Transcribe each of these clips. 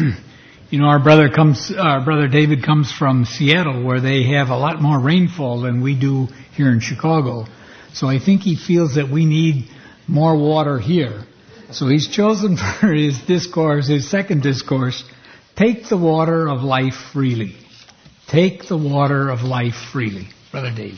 Our brother David comes from Seattle, where they have a lot more rainfall than we do here in Chicago. So I think he feels that we need more water here. So he's chosen for his discourse, his second discourse, Take the Water of Life Freely. Take the water of life freely. Brother David.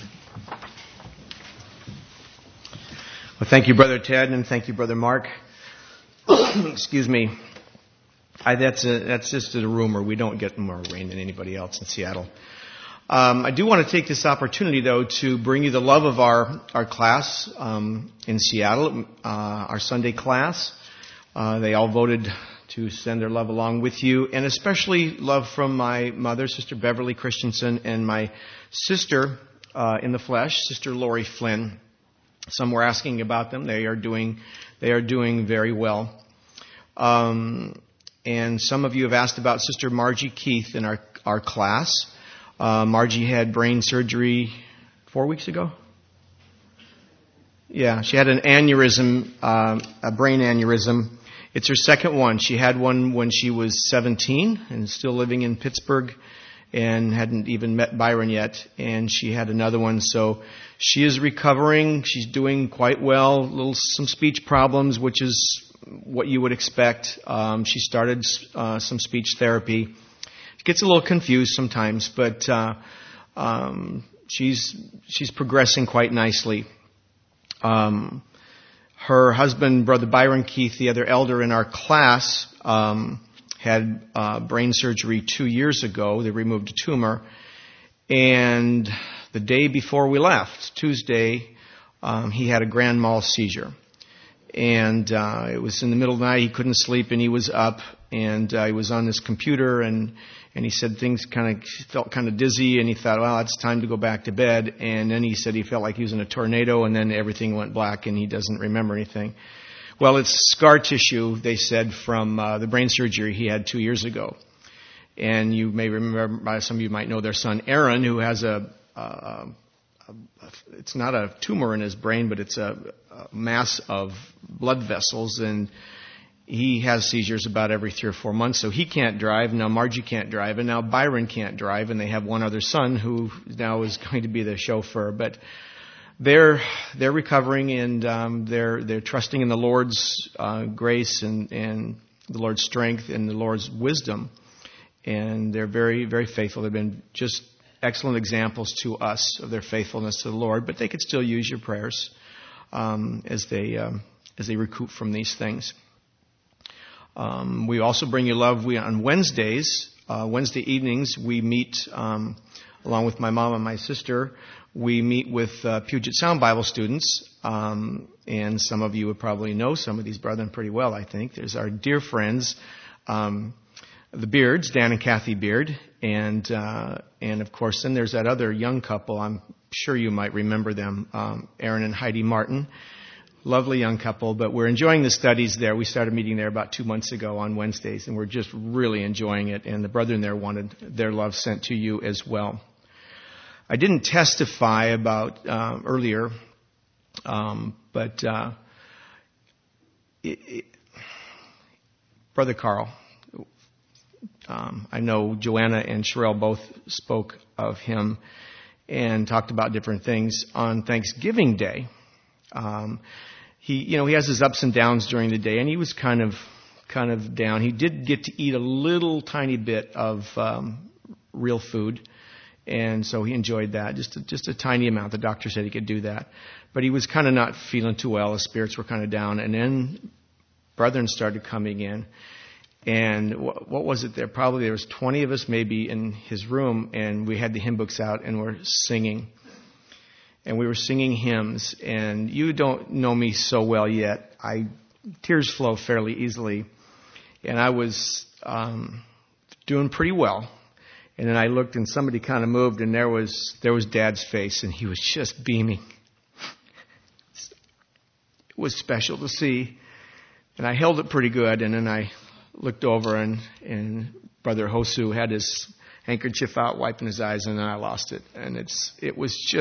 Well, thank you, Brother Ted, and thank you, Brother Mark. Excuse me. That's just a rumor. We don't get more rain than anybody else in Seattle. I do want to take this opportunity, though, to bring you the love of our class in Seattle, our Sunday class. They all voted to send their love along with you, and especially love from my mother, Sister Beverly Christensen, and my sister in the flesh, Sister Lori Flynn. Some were asking about them. They are doing very well. And some of you have asked about Sister Margie Keith in our class. Margie had brain surgery 4 weeks ago. Yeah, she had an aneurysm, a brain aneurysm. It's her second one. She had one when she was 17 and still living in Pittsburgh and hadn't even met Byron yet. And she had another one. So she is recovering. She's doing quite well. Some speech problems, which is what you would expect. She started some speech therapy. She gets a little confused sometimes, but she's progressing quite nicely. Her husband, Brother Byron Keith, the other elder in our class, had brain surgery 2 years ago. They removed a tumor. And the day before we left, Tuesday, he had a grand mal seizure. And it was in the middle of the night. He couldn't sleep, and he was up, and he was on his computer, and he said things felt kind of dizzy, and he thought, well, it's time to go back to bed. And then he said he felt like he was in a tornado, and then everything went black, and he doesn't remember anything. Well, it's scar tissue, they said, from the brain surgery he had 2 years ago. And you may remember, some of you might know their son Aaron, who has it's not a tumor in his brain, but it's a mass of blood vessels, and he has seizures about every 3 or 4 months, so he can't drive. Now Margie can't drive, and now Byron can't drive, and they have one other son who now is going to be the chauffeur. But they're recovering, and they're trusting in the Lord's grace and the Lord's strength and the Lord's wisdom, and they're very, very faithful. They've been just excellent examples to us of their faithfulness to the Lord, but they could still use your prayers as they recoup from these things. We also bring you love. On Wednesdays, Wednesday evenings, we meet along with my mom and my sister. We meet with Puget Sound Bible students, and some of you would probably know some of these brethren pretty well, I think. There's our dear friends, the Beards, Dan and Kathy Beard, and of course, then there's that other young couple. I'm sure you might remember them, Aaron and Heidi Martin. Lovely young couple, but we're enjoying the studies there. We started meeting there about 2 months ago on Wednesdays, and we're just really enjoying it. And the brethren there wanted their love sent to you as well. I didn't testify about earlier, but Brother Carl, I know Joanna and Sherelle both spoke of him and talked about different things on Thanksgiving Day. He has his ups and downs during the day, and he was kind of down. He did get to eat a little tiny bit of real food, and so he enjoyed that, just a tiny amount. The doctor said he could do that, but he was kind of not feeling too well. His spirits were kind of down, and then brethren started coming in, and what was it there? Probably there was 20 of us maybe in his room, and we had the hymn books out, and we're singing. And we were singing hymns, and you don't know me so well yet. Tears flow fairly easily, and I was doing pretty well. And then I looked, and somebody kind of moved, and there was Dad's face, and he was just beaming. It was special to see, and I held it pretty good. And then I looked over, and Brother Hosu had his handkerchief out, wiping his eyes, and then I lost it. And it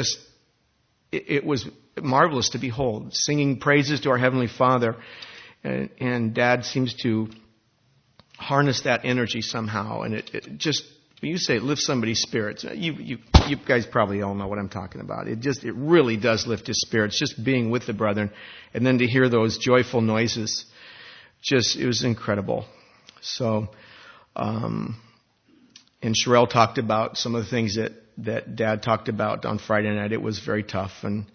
was marvelous to behold, singing praises to our Heavenly Father. And Dad seems to harness that energy somehow. And it just, when you say it lifts somebody's spirits, you guys probably all know what I'm talking about. It really does lift his spirits, just being with the brethren. And then to hear those joyful noises, it was incredible. So, and Sherelle talked about some of the things that Dad talked about on Friday night. It was very tough. And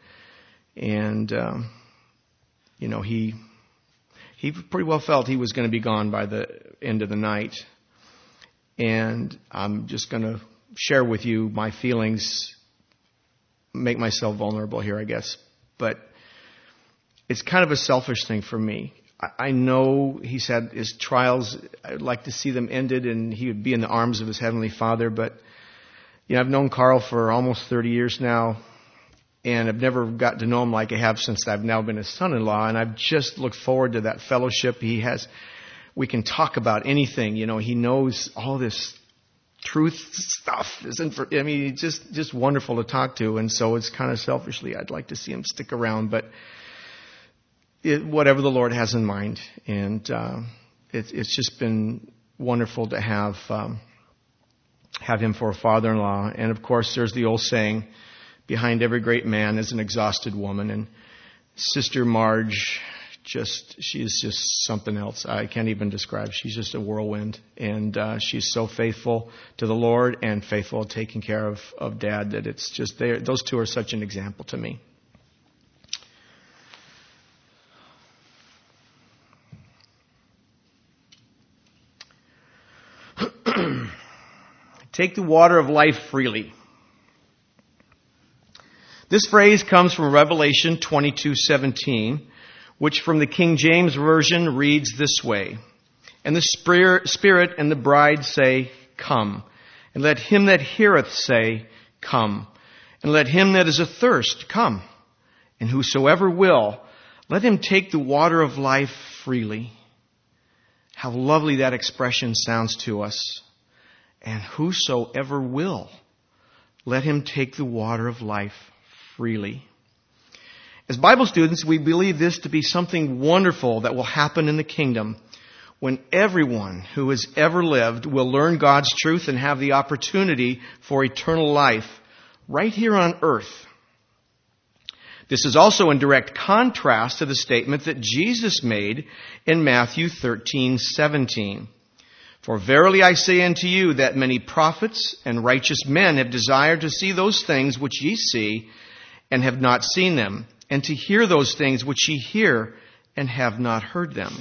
he pretty well felt he was going to be gone by the end of the night. And I'm just going to share with you my feelings, make myself vulnerable here, I guess. But it's kind of a selfish thing for me. I know he said his trials, I'd like to see them ended and he would be in the arms of his Heavenly Father. But, I've known Carl for almost 30 years now. And I've never got to know him like I have since I've now been his son-in-law. And I've just looked forward to that fellowship he has. We can talk about anything. He knows all this truth stuff. Just wonderful to talk to. And so it's kind of selfishly, I'd like to see him stick around. But whatever the Lord has in mind. And it's just been wonderful to have him for a father-in-law. And of course, there's the old saying, behind every great man is an exhausted woman. And Sister Marge, she's just something else. I can't even describe. She's just a whirlwind. And she's so faithful to the Lord and faithful at taking care of Dad that it's just those two are such an example to me. Take the water of life freely. This phrase comes from Revelation 22:17, which from the King James Version reads this way. And the Spirit and the bride say, Come. And let him that heareth say, Come. And let him that is athirst come. And whosoever will, let him take the water of life freely. How lovely that expression sounds to us. And whosoever will, let him take the water of life freely. As Bible students, we believe this to be something wonderful that will happen in the kingdom when everyone who has ever lived will learn God's truth and have the opportunity for eternal life right here on earth. This is also in direct contrast to the statement that Jesus made in Matthew 13:17. For verily I say unto you that many prophets and righteous men have desired to see those things which ye see and have not seen them, and to hear those things which ye hear and have not heard them.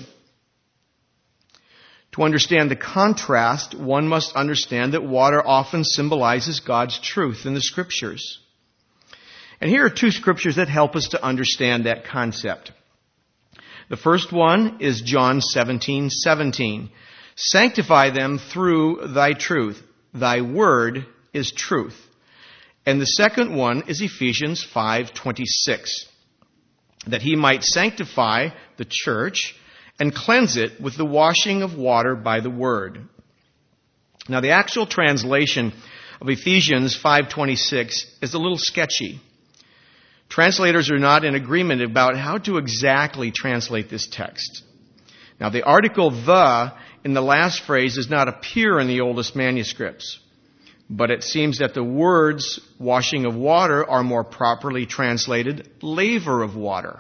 To understand the contrast, one must understand that water often symbolizes God's truth in the Scriptures. And here are two Scriptures that help us to understand that concept. The first one is John 17:17. Sanctify them through thy truth. Thy word is truth. And the second one is Ephesians 5:26. That he might sanctify the church and cleanse it with the washing of water by the word. Now the actual translation of Ephesians 5:26 is a little sketchy. Translators are not in agreement about how to exactly translate this text. Now the article the in the last phrase does not appear in the oldest manuscripts, but it seems that the words washing of water are more properly translated laver of water.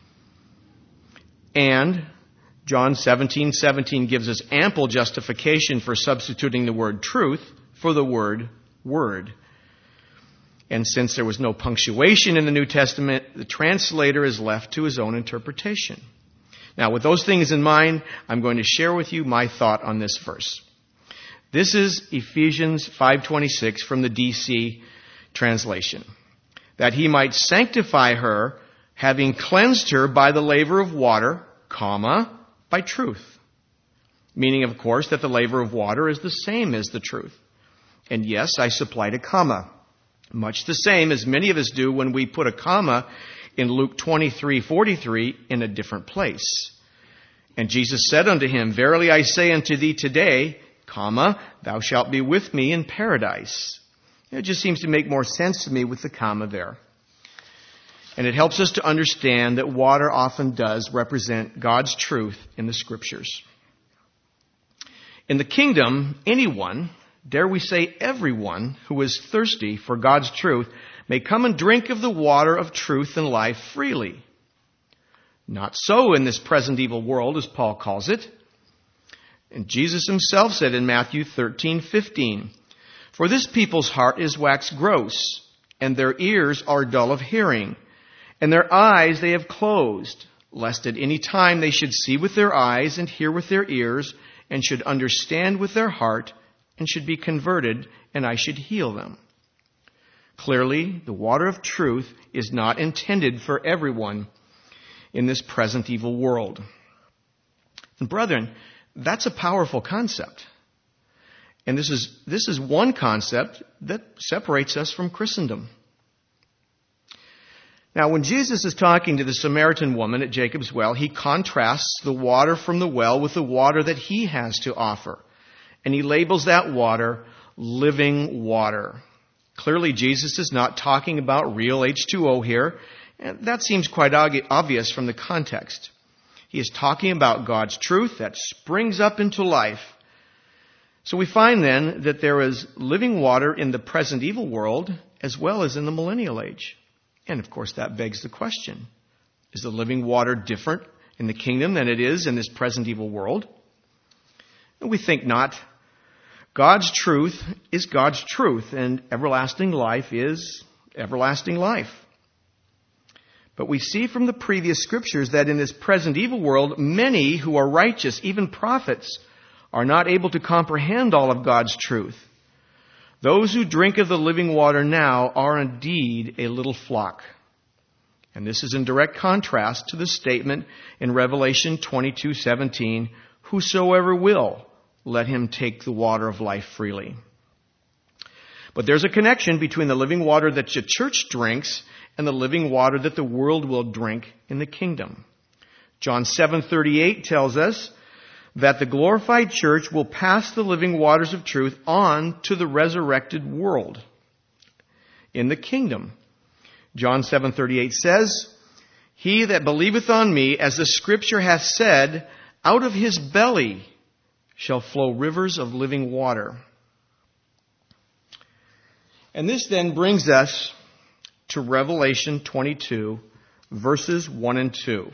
And John 17:17 gives us ample justification for substituting the word truth for the word word. And since there was no punctuation in the New Testament, the translator is left to his own interpretation. Now, with those things in mind, I'm going to share with you my thought on this verse. This is Ephesians 5:26 from the DC translation. That he might sanctify her, having cleansed her by the laver of water, by truth. Meaning, of course, that the laver of water is the same as the truth. And yes, I supplied a comma. Much the same as many of us do when we put a comma in Luke 23:43 in a different place. And Jesus said unto him, Verily I say unto thee today, thou shalt be with me in paradise. It just seems to make more sense to me with the comma there. And it helps us to understand that water often does represent God's truth in the Scriptures. In the kingdom, anyone, dare we say everyone, who is thirsty for God's truth may come and drink of the water of truth and life freely. Not so in this present evil world, as Paul calls it. And Jesus himself said in Matthew 13:15, "For this people's heart is waxed gross, and their ears are dull of hearing, and their eyes they have closed, lest at any time they should see with their eyes and hear with their ears, and should understand with their heart, and should be converted, and I should heal them." Clearly, the water of truth is not intended for everyone in this present evil world. And brethren, that's a powerful concept. And this is one concept that separates us from Christendom. Now, when Jesus is talking to the Samaritan woman at Jacob's well, he contrasts the water from the well with the water that he has to offer. And he labels that water living water. Clearly, Jesus is not talking about real H2O here. And that seems quite obvious from the context. He is talking about God's truth that springs up into life. So we find then that there is living water in the present evil world as well as in the millennial age. And of course that begs the question, is the living water different in the kingdom than it is in this present evil world? And we think not. God's truth is God's truth, and everlasting life is everlasting life. But we see from the previous scriptures that in this present evil world, many who are righteous, even prophets, are not able to comprehend all of God's truth. Those who drink of the living water now are indeed a little flock. And this is in direct contrast to the statement in Revelation 22:17, "Whosoever will, let him take the water of life freely." But there's a connection between the living water that the church drinks and the living water that the world will drink in the kingdom. John 7:38 tells us that the glorified church will pass the living waters of truth on to the resurrected world in the kingdom. John 7:38 says, "He that believeth on me, as the scripture hath said, out of his belly shall flow rivers of living water." And this then brings us to Revelation 22, verses 1 and 2.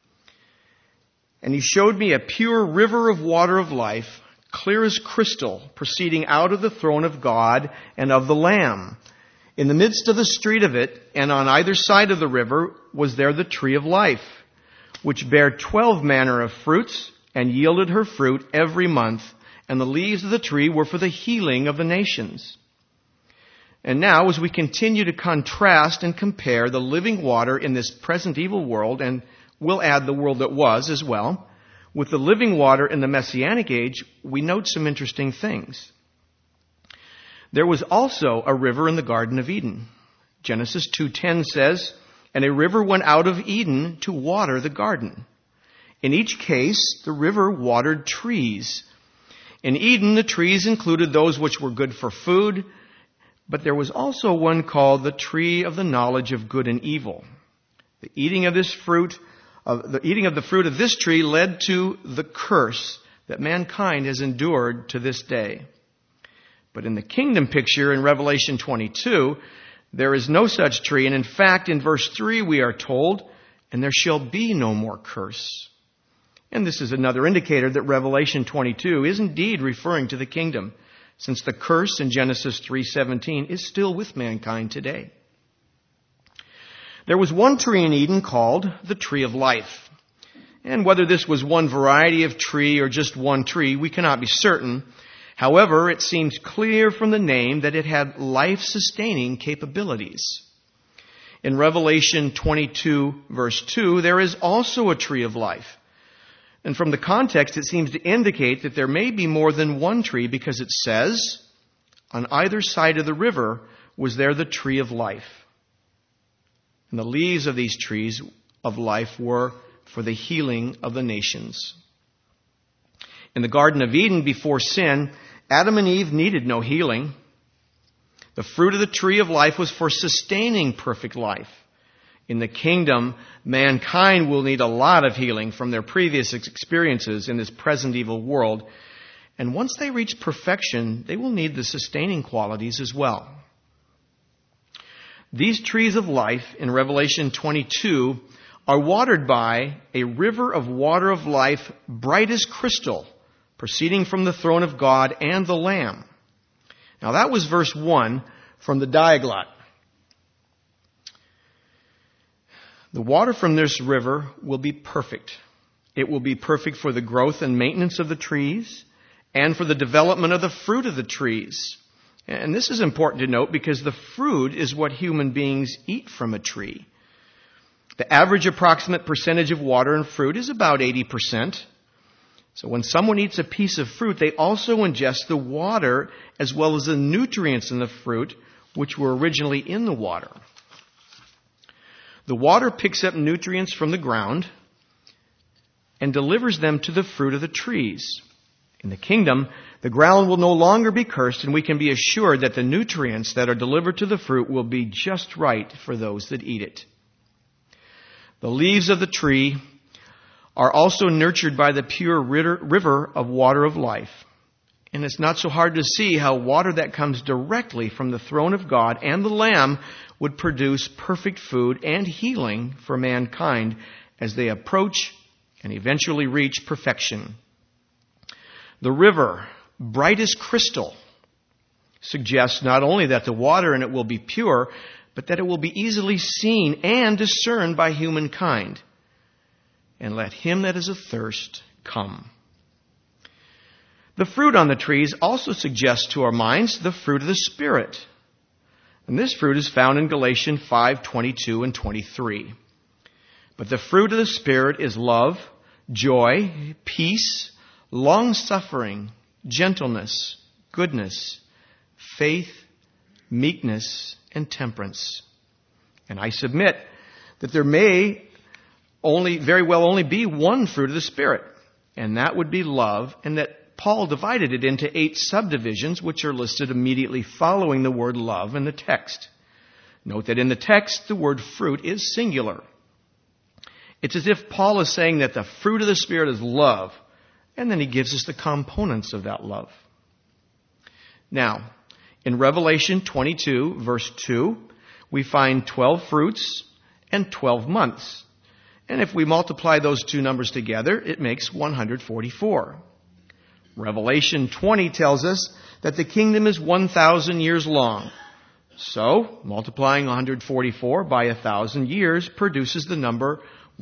"And he showed me a pure river of water of life, clear as crystal, proceeding out of the throne of God and of the Lamb. In the midst of the street of it, and on either side of the river, was there the tree of life, which bare 12 manner of fruits, and yielded her fruit every month, and the leaves of the tree were for the healing of the nations." And now, as we continue to contrast and compare the living water in this present evil world, and we'll add the world that was as well, with the living water in the Messianic age, we note some interesting things. There was also a river in the Garden of Eden. Genesis 2:10 says, "And a river went out of Eden to water the garden." In each case, the river watered trees. In Eden, the trees included those which were good for food, but there was also one called the tree of the knowledge of good and evil. The eating of the fruit of this tree led to the curse that mankind has endured to this day. But in the kingdom picture in Revelation 22, there is no such tree. And in fact, in verse 3, we are told, "And there shall be no more curse." And this is another indicator that Revelation 22 is indeed referring to the kingdom, since the curse in Genesis 3:17 is still with mankind today. There was one tree in Eden called the tree of life. And whether this was one variety of tree or just one tree, we cannot be certain. However, it seems clear from the name that it had life-sustaining capabilities. In Revelation 22, verse 2, there is also a tree of life. And from the context, it seems to indicate that there may be more than one tree, because it says, "On either side of the river was there the tree of life." And the leaves of these trees of life were for the healing of the nations. In the Garden of Eden, before sin, Adam and Eve needed no healing. The fruit of the tree of life was for sustaining perfect life. In the kingdom, mankind will need a lot of healing from their previous experiences in this present evil world. And once they reach perfection, they will need the sustaining qualities as well. These trees of life in Revelation 22 are watered by a river of water of life, bright as crystal, proceeding from the throne of God and the Lamb. Now that was verse 1 from the Diaglott. The water from this river will be perfect. It will be perfect for the growth and maintenance of the trees and for the development of the fruit of the trees. And this is important to note because the fruit is what human beings eat from a tree. The average approximate percentage of water in fruit is about 80%. So when someone eats a piece of fruit, they also ingest the water as well as the nutrients in the fruit, which were originally in the water. The water picks up nutrients from the ground and delivers them to the fruit of the trees. In the kingdom, the ground will no longer be cursed, and we can be assured that the nutrients that are delivered to the fruit will be just right for those that eat it. The leaves of the tree are also nurtured by the pure river of water of life. And it's not so hard to see how water that comes directly from the throne of God and the Lamb would produce perfect food and healing for mankind as they approach and eventually reach perfection. The river, bright as crystal, suggests not only that the water in it will be pure, but that it will be easily seen and discerned by humankind. And let him that is athirst come. The fruit on the trees also suggests to our minds the fruit of the Spirit. And this fruit is found in Galatians 5:22 and 23. But the fruit of the Spirit is love, joy, peace, long-suffering, gentleness, goodness, faith, meekness, and temperance. And I submit that there may very well only be one fruit of the Spirit, and that would be love, and that Paul divided it into 8 subdivisions, which are listed immediately following the word love in the text. Note that in the text, the word fruit is singular. It's as if Paul is saying that the fruit of the Spirit is love, and then he gives us the components of that love. Now, in Revelation 22, verse 2, we find 12 fruits and 12 months. And if we multiply those two numbers together, it makes 144. Revelation 20 tells us that the kingdom is 1,000 years long. So, multiplying 144 by 1,000 years produces the number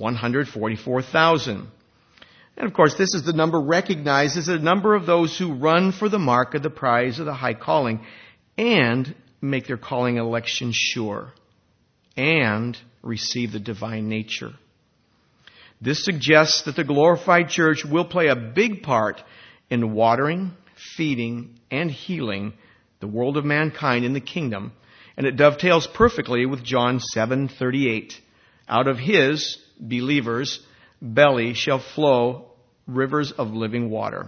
144,000. And of course, this is the number recognized as a number of those who run for the mark of the prize of the high calling and make their calling election sure and receive the divine nature. This suggests that the glorified church will play a big part in watering, feeding, and healing the world of mankind in the kingdom. And it dovetails perfectly with John 7:38. Out of his, believers, belly shall flow rivers of living water.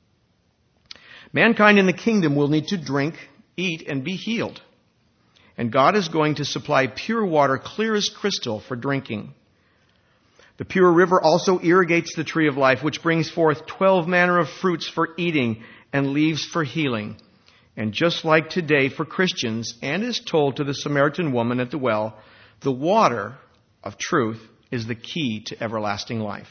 Mankind in the kingdom will need to drink, eat, and be healed. And God is going to supply pure water, clear as crystal, for drinking. The pure river also irrigates the tree of life, which brings forth 12 manner of fruits for eating and leaves for healing. And just like today for Christians, and is told to the Samaritan woman at the well, the water of truth is the key to everlasting life.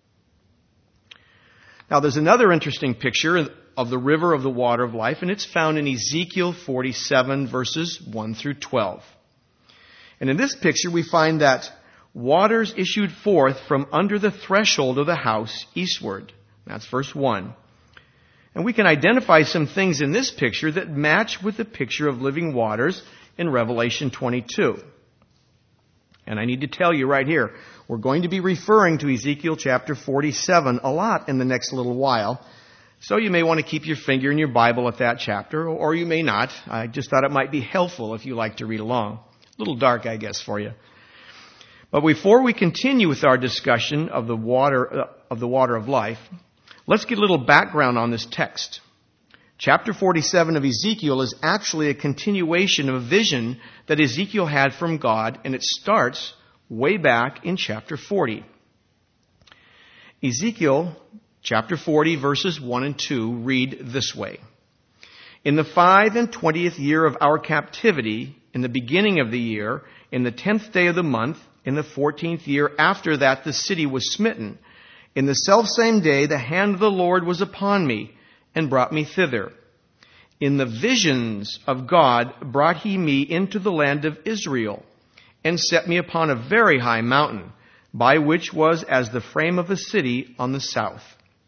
Now there's another interesting picture of the river of the water of life, and it's found in Ezekiel 47 verses 1 through 12. And in this picture we find that waters issued forth from under the threshold of the house eastward. That's verse 1. And we can identify some things in this picture that match with the picture of living waters in Revelation 22. And I need to tell you right here, we're going to be referring to Ezekiel chapter 47 a lot in the next little while. So you may want to keep your finger in your Bible at that chapter, or you may not. I just thought it might be helpful if you like to read along. A little dark, I guess, for you. But before we continue with our discussion of the water of life, let's get a little background on this text. Chapter 47 of Ezekiel is actually a continuation of a vision that Ezekiel had from God, and it starts way back in chapter 40. Ezekiel chapter 40, verses 1 and 2 read this way. In the 25th year of our captivity, in the beginning of the year, in the 10th day of the month, in the 14th year after that the city was smitten, in the selfsame day the hand of the Lord was upon me, and brought me thither. In the visions of God brought he me into the land of Israel, and set me upon a very high mountain, by which was as the frame of a city on the south.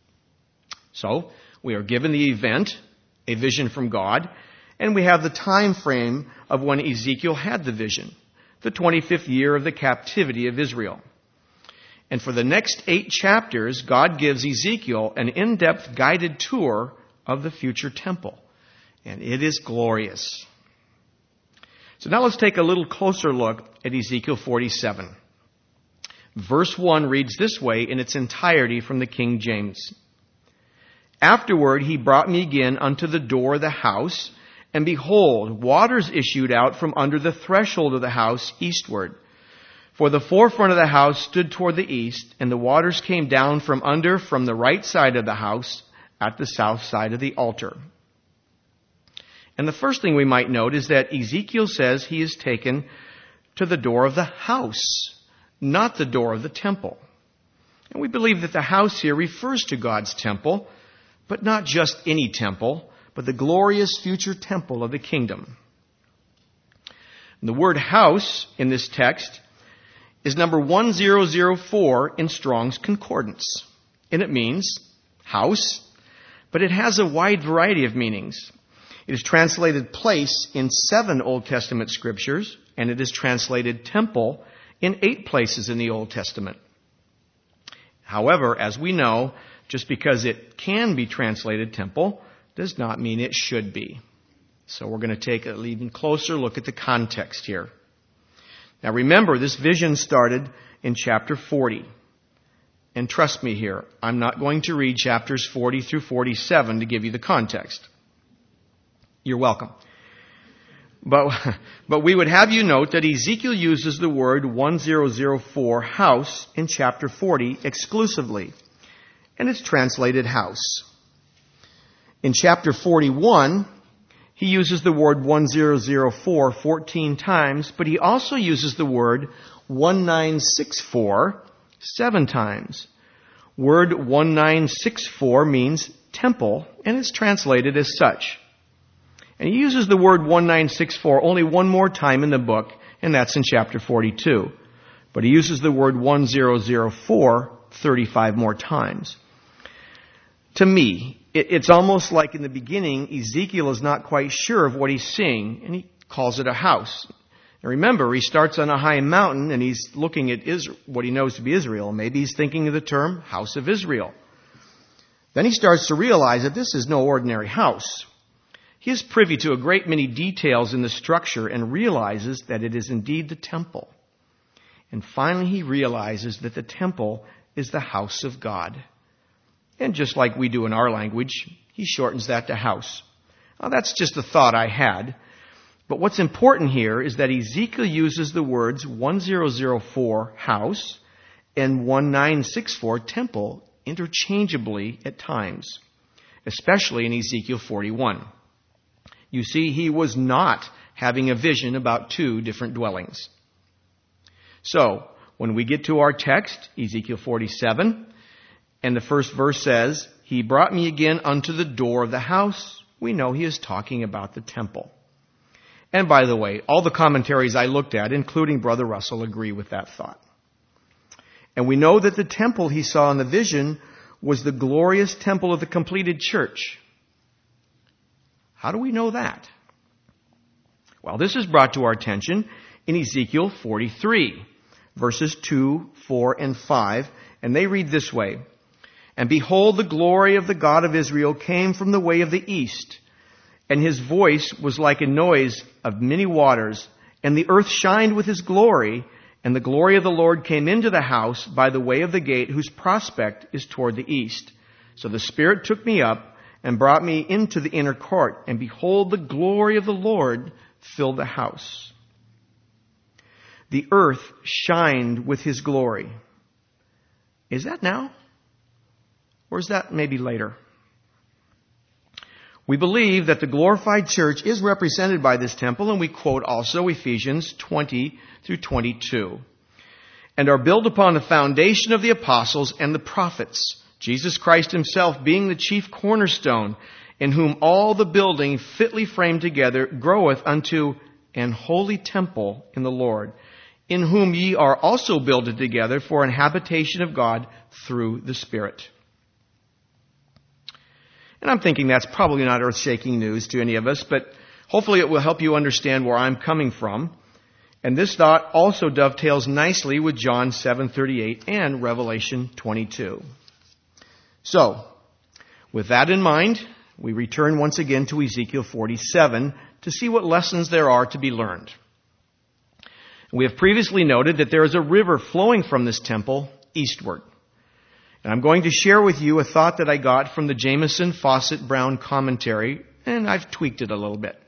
So, we are given the event, a vision from God, and we have the time frame of when Ezekiel had the vision, the 25th year of the captivity of Israel. And for the next 8 chapters, God gives Ezekiel an in-depth guided tour of the future temple. And it is glorious. So now let's take a little closer look at Ezekiel 47. Verse 1 reads this way in its entirety from the King James. Afterward he brought me again unto the door of the house, and behold, waters issued out from under the threshold of the house eastward. For the forefront of the house stood toward the east, and the waters came down from under from the right side of the house at the south side of the altar. And the first thing we might note is that Ezekiel says he is taken to the door of the house, not the door of the temple. And we believe that the house here refers to God's temple, but not just any temple, but the glorious future temple of the kingdom. And the word house in this text is number 1004 in Strong's Concordance. And it means house, but it has a wide variety of meanings. It is translated place in 7 Old Testament scriptures, and it is translated temple in 8 places in the Old Testament. However, as we know, just because it can be translated temple does not mean it should be. So we're going to take an even closer look at the context here. Now remember, this vision started in chapter 40. And trust me here, I'm not going to read chapters 40 through 47 to give you the context. You're welcome. But we would have you note that Ezekiel uses the word 1004 house in chapter 40 exclusively. And it's translated house. In chapter 41, he uses the word 1004 14 times, but he also uses the word 1964 7 times. Word 1964 means temple, and it's translated as such. And he uses the word 1964 only one more time in the book, and that's in chapter 42. But he uses the word 1004 35 more times. To me, it's almost like in the beginning, Ezekiel is not quite sure of what he's seeing, and he calls it a house. And remember, he starts on a high mountain, and he's looking at what he knows to be Israel. Maybe he's thinking of the term house of Israel. Then he starts to realize that this is no ordinary house. He is privy to a great many details in the structure and realizes that it is indeed the temple. And finally he realizes that the temple is the house of God. And just like we do in our language, he shortens that to house. Now that's just a thought I had. But what's important here is that Ezekiel uses the words 1004 house and 1964 temple interchangeably at times, especially in Ezekiel 41. You see, he was not having a vision about 2 different dwellings. So, when we get to our text, Ezekiel 47, and the first verse says, he brought me again unto the door of the house, we know he is talking about the temple. And by the way, all the commentaries I looked at, including Brother Russell, agree with that thought. And we know that the temple he saw in the vision was the glorious temple of the completed church. How do we know that? Well, this is brought to our attention in Ezekiel 43, verses 2, 4, and 5, and they read this way. And behold, the glory of the God of Israel came from the way of the east, and his voice was like a noise of many waters, and the earth shined with his glory, and the glory of the Lord came into the house by the way of the gate, whose prospect is toward the east. So the Spirit took me up, and brought me into the inner court, and behold, the glory of the Lord filled the house. The earth shined with his glory. Is that now? Or is that maybe later? We believe that the glorified church is represented by this temple, and we quote also Ephesians 20 through 22. And are built upon the foundation of the apostles and the prophets, Jesus Christ himself being the chief cornerstone, in whom all the building fitly framed together groweth unto an holy temple in the Lord, in whom ye are also builded together for an habitation of God through the Spirit. And I'm thinking that's probably not earth-shaking news to any of us, but hopefully it will help you understand where I'm coming from. And this thought also dovetails nicely with John 7:38 and Revelation 22. So, with that in mind, we return once again to Ezekiel 47 to see what lessons there are to be learned. We have previously noted that there is a river flowing from this temple eastward. And I'm going to share with you a thought that I got from the Jameson Fawcett Brown commentary, and I've tweaked it a little bit.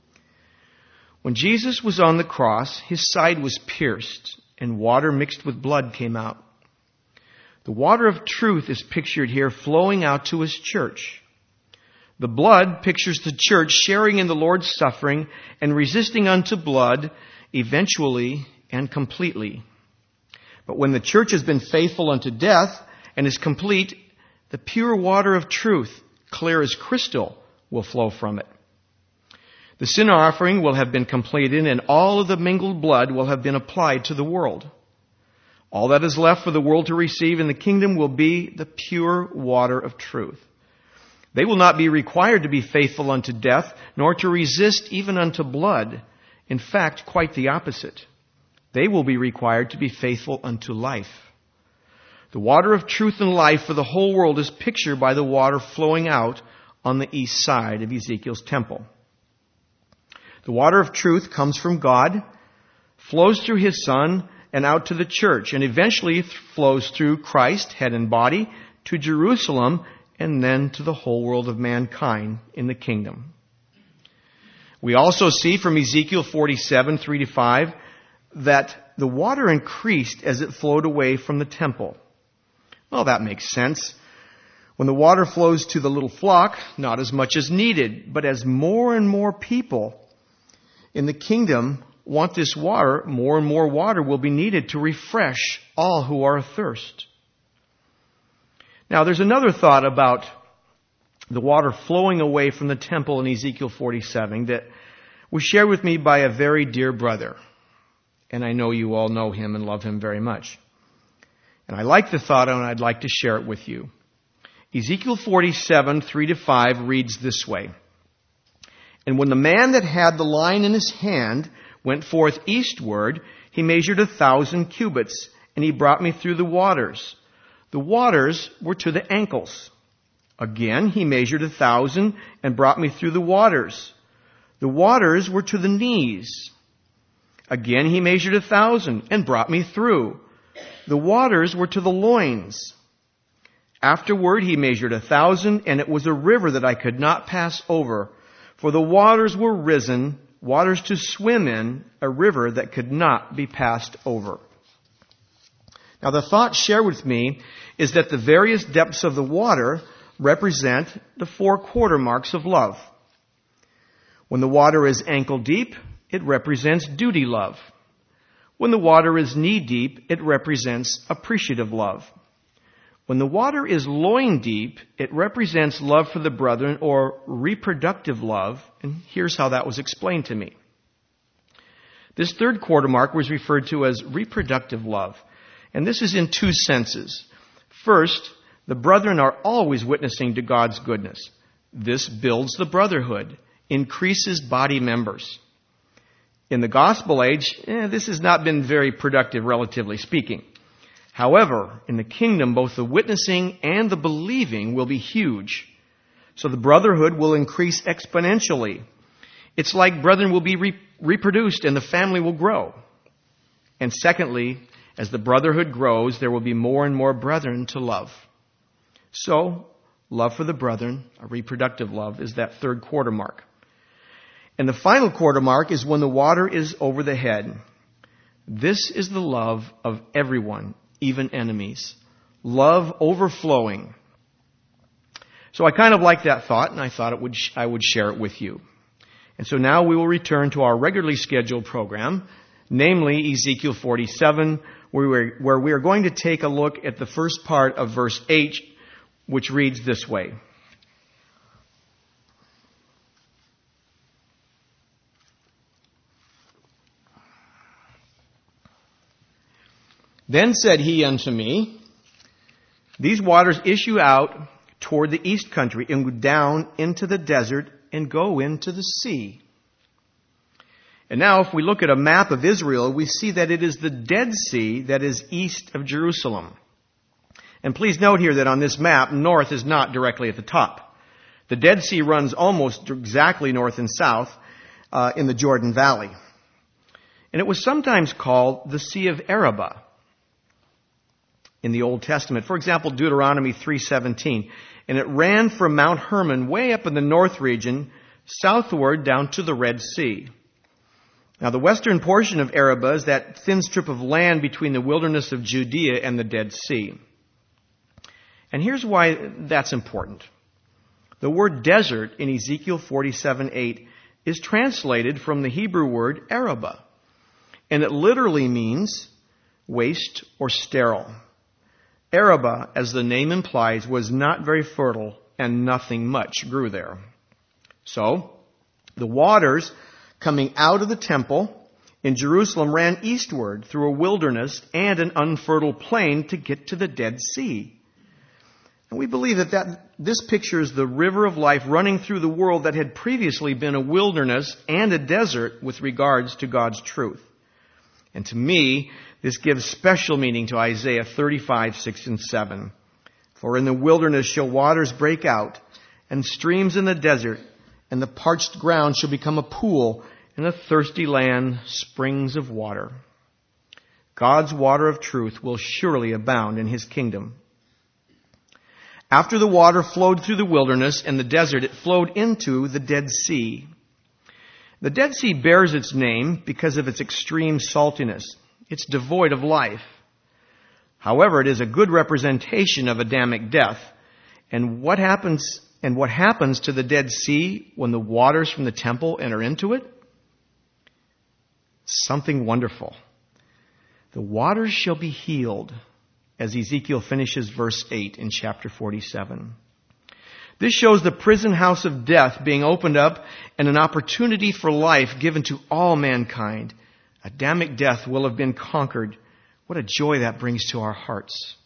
When Jesus was on the cross, his side was pierced, and water mixed with blood came out. The water of truth is pictured here flowing out to his church. The blood pictures the church sharing in the Lord's suffering and resisting unto blood eventually and completely. But when the church has been faithful unto death and is complete, the pure water of truth, clear as crystal, will flow from it. The sin offering will have been completed, and all of the mingled blood will have been applied to the world. All that is left for the world to receive in the kingdom will be the pure water of truth. They will not be required to be faithful unto death, nor to resist even unto blood. In fact, quite the opposite. They will be required to be faithful unto life. The water of truth and life for the whole world is pictured by the water flowing out on the east side of Ezekiel's temple. The water of truth comes from God, flows through his Son, and out to the church, and eventually flows through Christ, head and body, to Jerusalem, and then to the whole world of mankind in the kingdom. We also see from Ezekiel 47, 3-5, that the water increased as it flowed away from the temple. Well, that makes sense. When the water flows to the little flock, not as much as needed, but as more and more people in the kingdom want this water, more and more water will be needed to refresh all who are athirst. Now, there's another thought about the water flowing away from the temple in Ezekiel 47 that was shared with me by a very dear brother. And I know you all know him and love him very much. And I like the thought, and I'd like to share it with you. Ezekiel 47, 3-5 reads this way. And when the man that had the line in his hand went forth eastward, he measured 1,000 cubits, and he brought me through the waters. The waters were to the ankles. Again, he measured 1,000 and brought me through the waters. The waters were to the knees. Again, he measured 1,000 and brought me through. The waters were to the loins. Afterward, he measured 1,000, and it was a river that I could not pass over, for the waters were risen, waters to swim in, a river that could not be passed over. Now, the thought shared with me is that the various depths of the water represent the 4 quarter marks of love. When the water is ankle deep, it represents duty love. When the water is knee deep, it represents appreciative love. When the water is loin deep, it represents love for the brethren or reproductive love. And here's how that was explained to me. This 3rd quarter mark was referred to as reproductive love. And this is in 2 senses. First, the brethren are always witnessing to God's goodness. This builds the brotherhood, increases body members. In the gospel age, this has not been very productive, relatively speaking. However, in the kingdom, both the witnessing and the believing will be huge. So the brotherhood will increase exponentially. It's like brethren will be reproduced and the family will grow. And secondly, as the brotherhood grows, there will be more and more brethren to love. So, love for the brethren, a reproductive love, is that 3rd quarter mark. And the final quarter mark is when the water is over the head. This is the love of everyone, even enemies. Love overflowing. So I kind of like that thought, and I thought I would share it with you. And so now we will return to our regularly scheduled program, namely Ezekiel 47, where we are going to take a look at the first part of verse 8, which reads this way. Then said he unto me, these waters issue out toward the east country and go down into the desert and go into the sea. And now if we look at a map of Israel, we see that it is the Dead Sea that is east of Jerusalem. And please note here that on this map, north is not directly at the top. The Dead Sea runs almost exactly north and south in the Jordan Valley. And it was sometimes called the Sea of Arabah in the Old Testament. For example, Deuteronomy 3:17. And it ran from Mount Hermon way up in the north region, southward down to the Red Sea. Now the western portion of Arabah is that thin strip of land between the wilderness of Judea and the Dead Sea. And here's why that's important. The word desert in Ezekiel 47:8 is translated from the Hebrew word Arabah. And it literally means waste or sterile. Arabah, as the name implies, was not very fertile and nothing much grew there. So, the waters coming out of the temple in Jerusalem ran eastward through a wilderness and an unfertile plain to get to the Dead Sea. And we believe that this pictures the river of life running through the world that had previously been a wilderness and a desert with regards to God's truth. And to me, this gives special meaning to Isaiah 35:6 and 7. For in the wilderness shall waters break out, and streams in the desert, and the parched ground shall become a pool, and the thirsty land springs of water. God's water of truth will surely abound in His kingdom. After the water flowed through the wilderness and the desert, it flowed into the Dead Sea. The Dead Sea bears its name because of its extreme saltiness. It's devoid of life. However, it is a good representation of Adamic death. And what happens to the Dead Sea when the waters from the temple enter into it? Something wonderful. The waters shall be healed, as Ezekiel finishes verse 8 in chapter 47. This shows the prison house of death being opened up and an opportunity for life given to all mankind. Adamic death will have been conquered. What a joy that brings to our hearts.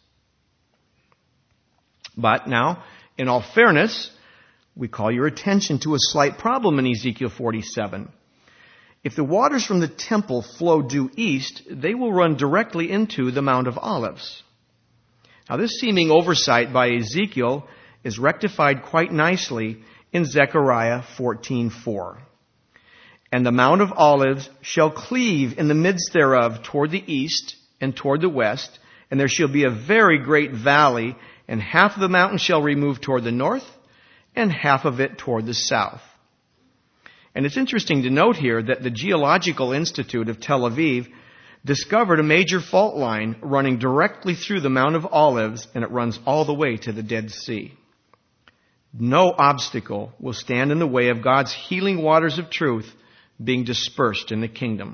But now, in all fairness, we call your attention to a slight problem in Ezekiel 47. If the waters from the temple flow due east, they will run directly into the Mount of Olives. Now, this seeming oversight by Ezekiel is rectified quite nicely in Zechariah 14:4. And the Mount of Olives shall cleave in the midst thereof toward the east and toward the west, and there shall be a very great valley, and half of the mountain shall remove toward the north, and half of it toward the south. And it's interesting to note here that the Geological Institute of Tel Aviv discovered a major fault line running directly through the Mount of Olives, and it runs all the way to the Dead Sea. No obstacle will stand in the way of God's healing waters of truth being dispersed in the kingdom.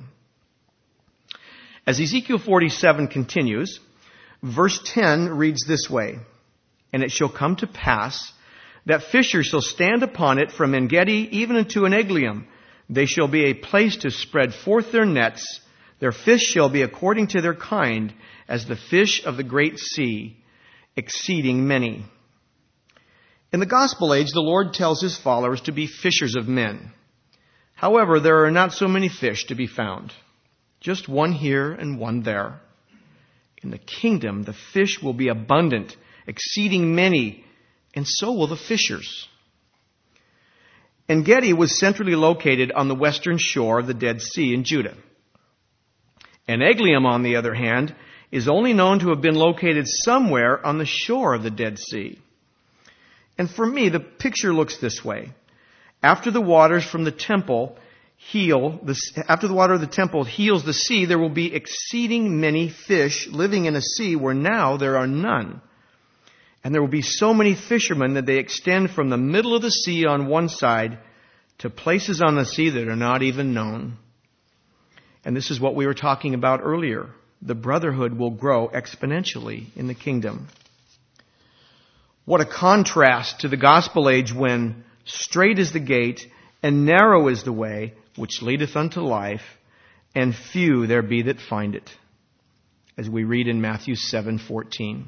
As Ezekiel 47 continues, verse 10 reads this way, And it shall come to pass that fishers shall stand upon it from En-gedi even unto En-eglaim. They shall be a place to spread forth their nets. Their fish shall be according to their kind, as the fish of the great sea, exceeding many. In the gospel age, the Lord tells His followers to be fishers of men. However, there are not so many fish to be found. Just one here and one there. In the kingdom, the fish will be abundant, exceeding many, and so will the fishers. En-gedi was centrally located on the western shore of the Dead Sea in Judah. En-eglaim, on the other hand, is only known to have been located somewhere on the shore of the Dead Sea. And for me, the picture looks this way. After the waters from the temple heals the sea, there will be exceeding many fish living in a sea where now there are none. And there will be so many fishermen that they extend from the middle of the sea on one side to places on the sea that are not even known. And this is what we were talking about earlier. The brotherhood will grow exponentially in the kingdom. What a contrast to the gospel age when straight is the gate and narrow is the way which leadeth unto life, and few there be that find it, as we read in Matthew 7:14.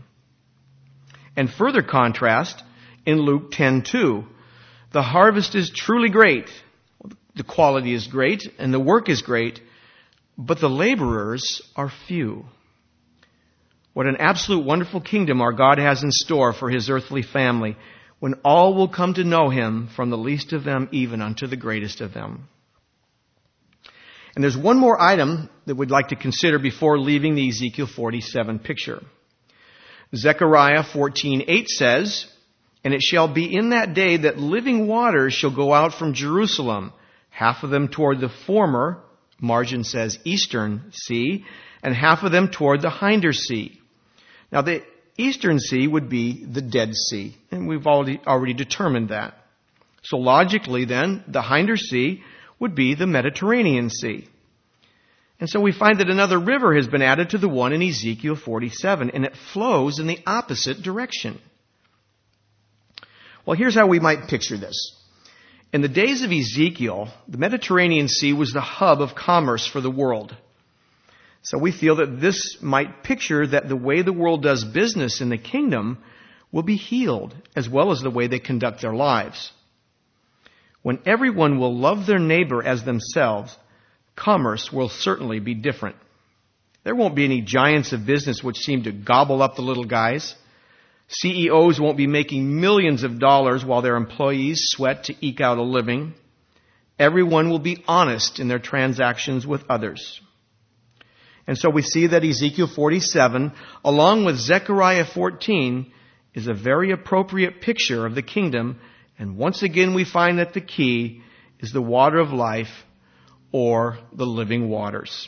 And further contrast in Luke 10:2. The harvest is truly great. The quality is great and the work is great, but the laborers are few. What an absolute wonderful kingdom our God has in store for His earthly family, when all will come to know Him, from the least of them even unto the greatest of them. And there's one more item that we'd like to consider before leaving the Ezekiel 47 picture. Zechariah 14:8 says, "And it shall be in that day that living waters shall go out from Jerusalem, half of them toward the former," margin says eastern sea, "and half of them toward the hinder sea." Now the eastern sea would be the Dead Sea, and we've already determined that. So logically then, the hinder sea would be the Mediterranean Sea. And so we find that another river has been added to the one in Ezekiel 47, and it flows in the opposite direction. Well, here's how we might picture this. In the days of Ezekiel, the Mediterranean Sea was the hub of commerce for the world. So we feel that this might picture that the way the world does business in the kingdom will be healed, as well as the way they conduct their lives. When everyone will love their neighbor as themselves, commerce will certainly be different. There won't be any giants of business which seem to gobble up the little guys. CEOs won't be making millions of dollars while their employees sweat to eke out a living. Everyone will be honest in their transactions with others. And so we see that Ezekiel 47, along with Zechariah 14, is a very appropriate picture of the kingdom. And once again we find that the key is the water of life, or the living waters.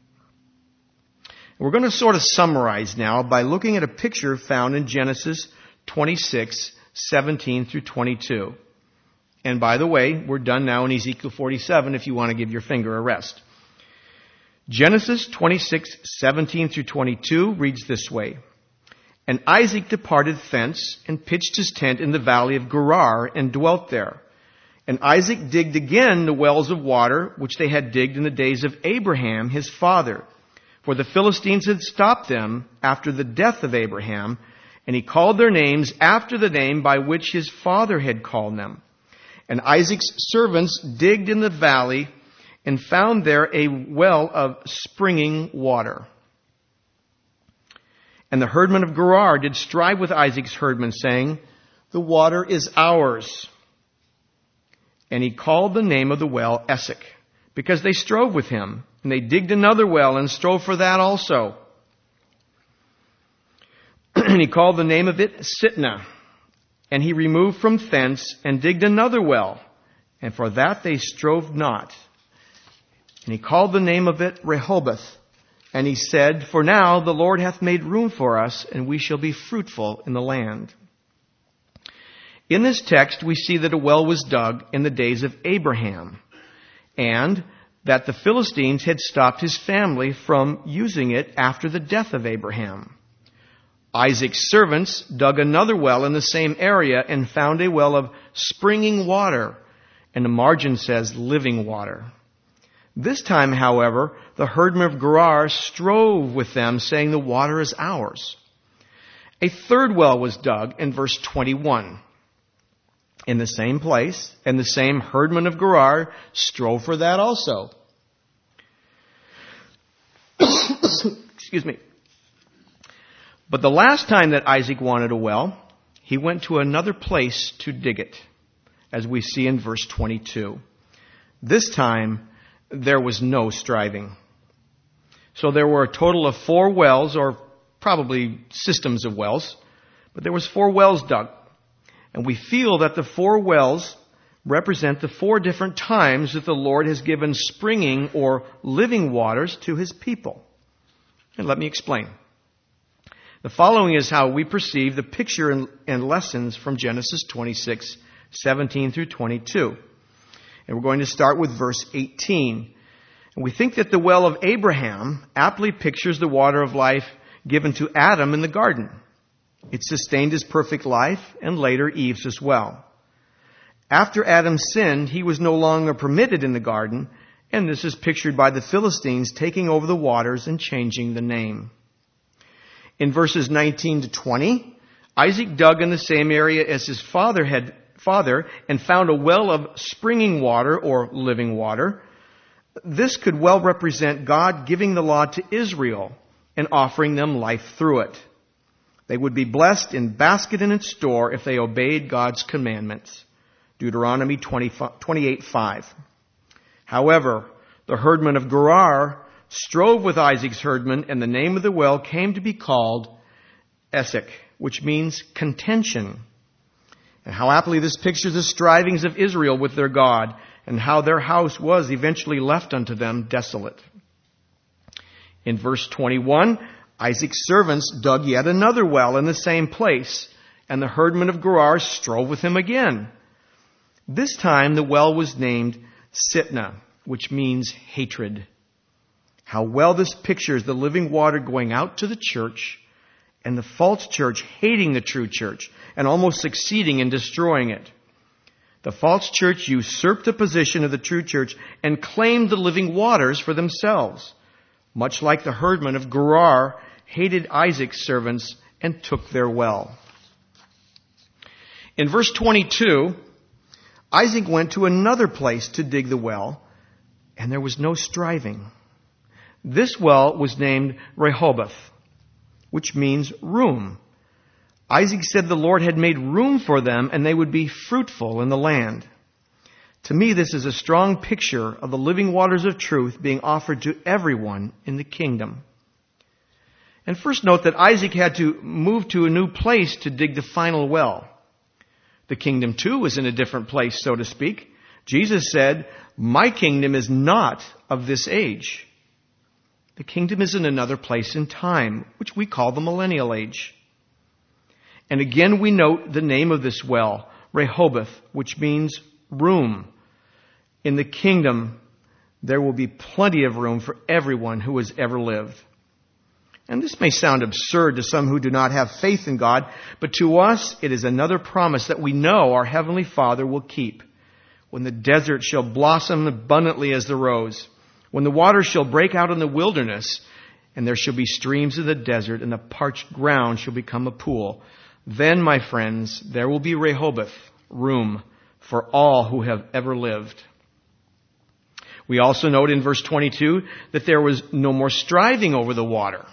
We're going to sort of summarize now by looking at a picture found in Genesis 26:17 through 22. And by the way, we're done now in Ezekiel 47 if you want to give your finger a rest. Genesis 26:17 through 22 reads this way. "And Isaac departed thence and pitched his tent in the valley of Gerar and dwelt there. And Isaac digged again the wells of water, which they had digged in the days of Abraham, his father. For the Philistines had stopped them after the death of Abraham, and he called their names after the name by which his father had called them. And Isaac's servants digged in the valley and found there a well of springing water. And the herdmen of Gerar did strive with Isaac's herdmen, saying, The water is ours. And he called the name of the well Essek, because they strove with him. And they digged another well and strove for that also. And he called the name of it Sitnah. And he removed from thence and digged another well. And for that they strove not. And he called the name of it Rehoboth. And he said, For now the Lord hath made room for us, and we shall be fruitful in the land. In this text, we see that a well was dug in the days of Abraham, and that the Philistines had stopped his family from using it after the death of Abraham. Isaac's servants dug another well in the same area and found a well of springing water, and the margin says living water. This time, however, the herdmen of Gerar strove with them, saying, The water is ours. A third well was dug in verse 21. In the same place, and the same herdmen of Gerar strove for that also. Excuse me. But the last time that Isaac wanted a well, he went to another place to dig it, as we see in verse 22. This time, there was no striving. So there were a total of 4 wells, or probably systems of wells, but there was 4 wells dug. And we feel that the 4 wells represent the 4 different times that the Lord has given springing or living waters to His people. And let me explain. The following is how we perceive the picture and lessons from Genesis 26:17 through 22. And we're going to start with verse 18. And we think that the well of Abraham aptly pictures the water of life given to Adam in the garden. It sustained his perfect life, and later Eve's as well. After Adam sinned, he was no longer permitted in the garden, and this is pictured by the Philistines taking over the waters and changing the name. In verses 19 to 20, Isaac dug in the same area as his father and found a well of springing water or living water. This could well represent God giving the law to Israel and offering them life through it. They would be blessed in basket and in store if they obeyed God's commandments. Deuteronomy 28:5. However, the herdmen of Gerar strove with Isaac's herdmen, and the name of the well came to be called Esek, which means contention. And how aptly this pictures the strivings of Israel with their God, and how their house was eventually left unto them desolate. In verse 21, Isaac's servants dug yet another well in the same place, and the herdmen of Gerar strove with him again. This time the well was named Sitnah, which means hatred. How well this pictures the living water going out to the church, and the false church hating the true church and almost succeeding in destroying it. The false church usurped the position of the true church and claimed the living waters for themselves, much like the herdmen of Gerar hated Isaac's servants and took their well. In verse 22, Isaac went to another place to dig the well, and there was no striving. This well was named Rehoboth, which means room. Isaac said the Lord had made room for them and they would be fruitful in the land. To me, this is a strong picture of the living waters of truth being offered to everyone in the kingdom. And first note that Isaac had to move to a new place to dig the final well. The kingdom too was in a different place, so to speak. Jesus said, "My kingdom is not of this age." The kingdom is in another place in time, which we call the millennial age. And again we note the name of this well, Rehoboth, which means room. In the kingdom, there will be plenty of room for everyone who has ever lived. And this may sound absurd to some who do not have faith in God, but to us it is another promise that we know our Heavenly Father will keep. When the desert shall blossom abundantly as the rose, when the waters shall break out in the wilderness, and there shall be streams in the desert, and the parched ground shall become a pool, then, my friends, there will be Rehoboth, room, for all who have ever lived. We also note in verse 22 that there was no more striving over the water.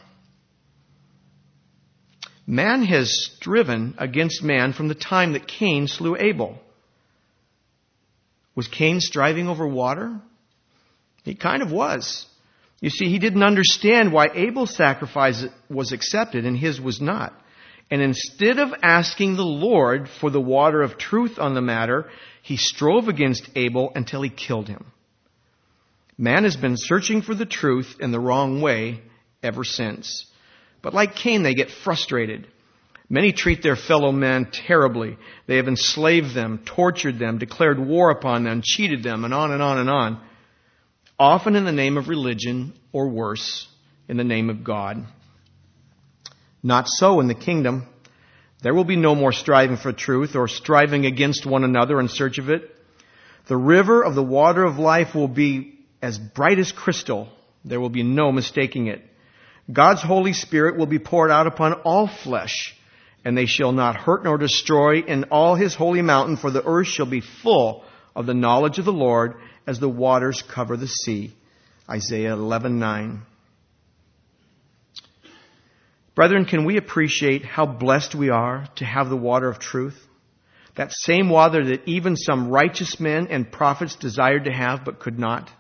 Man has striven against man from the time that Cain slew Abel. Was Cain striving over water? He kind of was. You see, he didn't understand why Abel's sacrifice was accepted and his was not. And instead of asking the Lord for the water of truth on the matter, he strove against Abel until he killed him. Man has been searching for the truth in the wrong way ever since. But like Cain, they get frustrated. Many treat their fellow man terribly. They have enslaved them, tortured them, declared war upon them, cheated them, and on and on and on. Often in the name of religion, or worse, in the name of God. Not so in the kingdom. There will be no more striving for truth or striving against one another in search of it. The river of the water of life will be as bright as crystal. There will be no mistaking it. God's Holy Spirit will be poured out upon all flesh, and they shall not hurt nor destroy in all his holy mountain, for the earth shall be full of the knowledge of the Lord as the waters cover the sea. Isaiah 11:9. Brethren, can we appreciate how blessed we are to have the water of truth? That same water that even some righteous men and prophets desired to have but could not.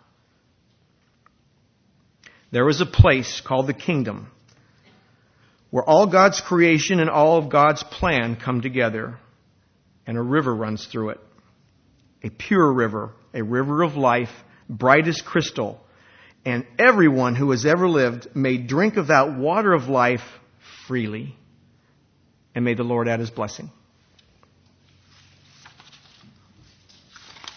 There is a place called the kingdom where all God's creation and all of God's plan come together, and a river runs through it. A pure river, a river of life, bright as crystal. And everyone who has ever lived may drink of that water of life freely. And may the Lord add his blessing.